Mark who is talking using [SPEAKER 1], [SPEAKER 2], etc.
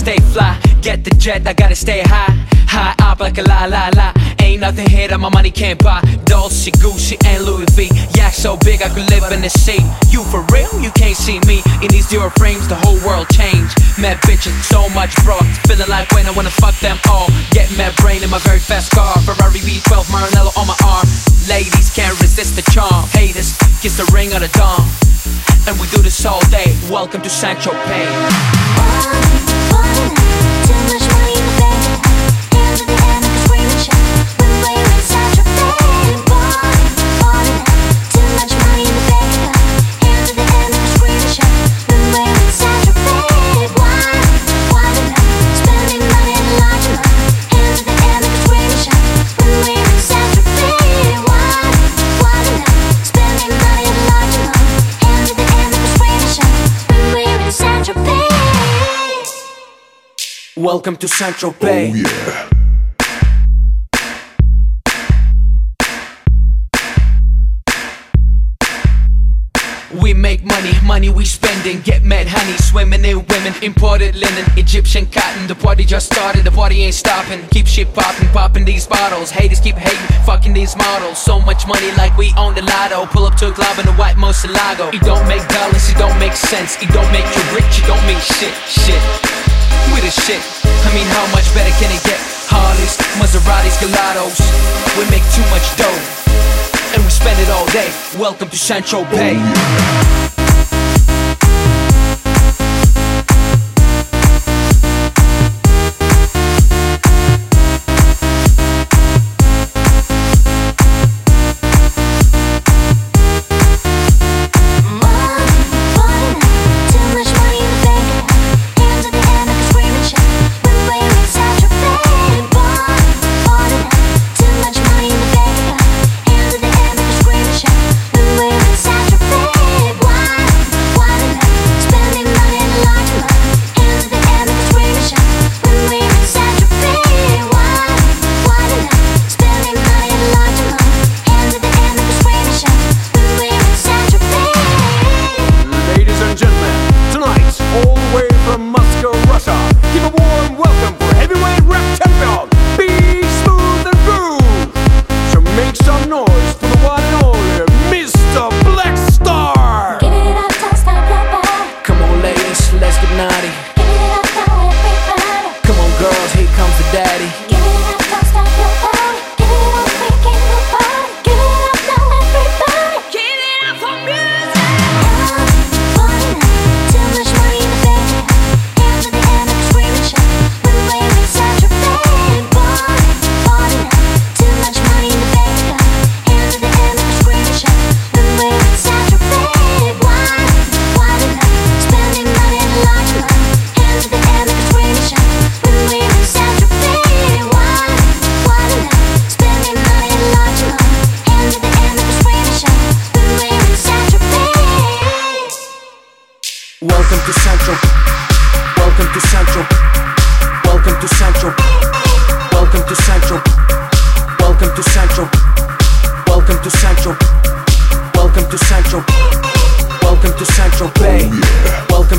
[SPEAKER 1] stay fly. Get the jet, I gotta stay high. High up like a la la la. Ain't nothing here that my money can't buy. Dolce, Gucci, and Louis V. Yak so big I could live in the sea. You for real? You can't see me. In these zero frames, the whole world changed. Mad bitches, so much broad. Feeling like when I wanna fuck them all. Get mad brain in my very fast car. Ferrari V12, Maranello on my arm. Ladies can't resist the charm. Haters, kiss the ring of the dawn. And we do this all day. Welcome to Saint-Tropez.
[SPEAKER 2] Too much money in the bank. Hands at the end like a screaming shout. When we're in Saint-Tropez. Too much money in the bank. Hands at the end like a screaming shout. When we're in Saint-Tropez. Why tonight? Spending money in a large amount. Hands at the end like a screaming shout. When we're in Saint-Tropez. Why tonight? Spending money in a large amount. Hands at the end like a screaming shout. When we're in Saint-Tropez.
[SPEAKER 1] Welcome to Saint-Tropez.
[SPEAKER 3] Oh yeah.
[SPEAKER 1] We make money, money we spending. Get mad honey, swimming in women. Imported linen, Egyptian cotton. The party just started, the party ain't stopping. Keep shit popping, popping these bottles. Haters keep hating, fucking these models. So much money like we own the lotto. Pull up to a club in a white Murcielago. It don't make dollars, it don't make sense. It don't make you rich, it don't mean shit. We the shit, I mean how much better can it get? Harleys, Maseratis, Gelatos. We make too much dough and we spend it all day. Welcome to Saint-Tropez.
[SPEAKER 3] Oh, yeah.
[SPEAKER 1] Welcome to Saint-Tropez. Welcome to Saint-Tropez. Welcome to Saint-Tropez. Welcome to Saint-Tropez. Welcome to Saint-Tropez. Welcome to Saint-Tropez. Welcome to Saint-Tropez. Welcome to Saint-Tropez.
[SPEAKER 3] Oh, yeah.
[SPEAKER 1] Welcome